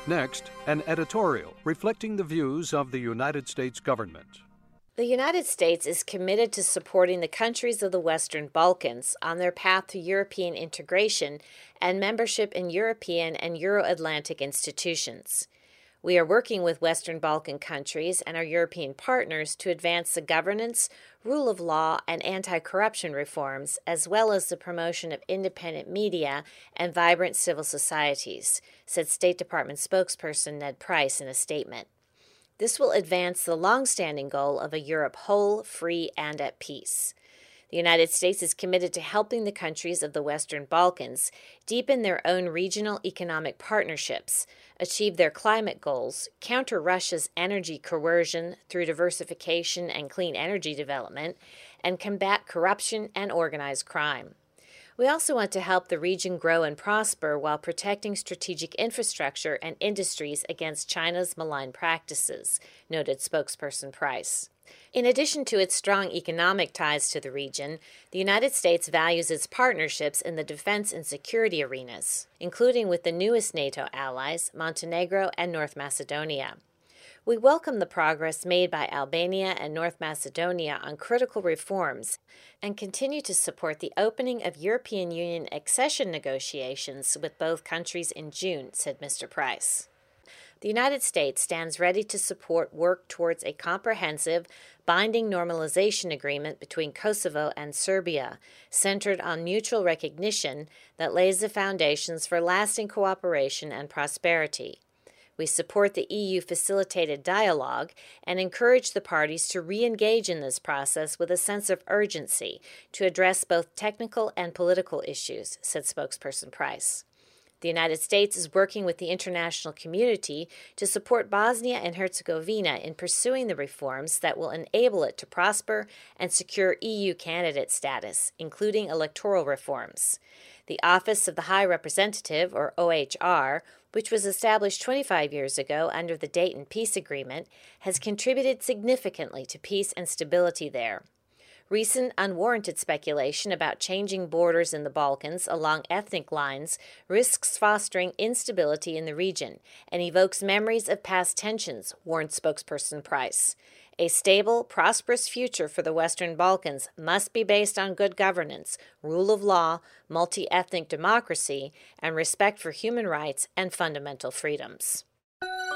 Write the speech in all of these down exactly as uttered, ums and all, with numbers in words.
Next, an editorial reflecting the views of the United States government. The United States is committed to supporting the countries of the Western Balkans on their path to European integration and membership in European and Euro-Atlantic institutions. We are working with Western Balkan countries and our European partners to advance the governance, rule of law, and anti-corruption reforms, as well as the promotion of independent media and vibrant civil societies, said State Department spokesperson Ned Price in a statement. This will advance the long-standing goal of a Europe whole, free, and at peace. The United States is committed to helping the countries of the Western Balkans deepen their own regional economic partnerships, achieve their climate goals, counter Russia's energy coercion through diversification and clean energy development, and combat corruption and organized crime. We also want to help the region grow and prosper while protecting strategic infrastructure and industries against China's malign practices, noted spokesperson Price. In addition to its strong economic ties to the region, the United States values its partnerships in the defense and security arenas, including with the newest NATO allies, Montenegro and North Macedonia. We welcome the progress made by Albania and North Macedonia on critical reforms and continue to support the opening of European Union accession negotiations with both countries in June, said Mister Price. The United States stands ready to support work towards a comprehensive, binding normalization agreement between Kosovo and Serbia, centered on mutual recognition that lays the foundations for lasting cooperation and prosperity. We support the E U-facilitated dialogue and encourage the parties to re-engage in this process with a sense of urgency to address both technical and political issues, said spokesperson Price. The United States is working with the international community to support Bosnia and Herzegovina in pursuing the reforms that will enable it to prosper and secure E U candidate status, including electoral reforms. The Office of the High Representative, or O H R, which was established twenty-five years ago under the Dayton Peace Agreement, has contributed significantly to peace and stability there. Recent unwarranted speculation about changing borders in the Balkans along ethnic lines risks fostering instability in the region and evokes memories of past tensions, warned spokesperson Price. A stable, prosperous future for the Western Balkans must be based on good governance, rule of law, multi-ethnic democracy, and respect for human rights and fundamental freedoms.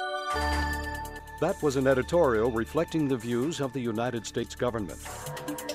That was an editorial reflecting the views of the United States government.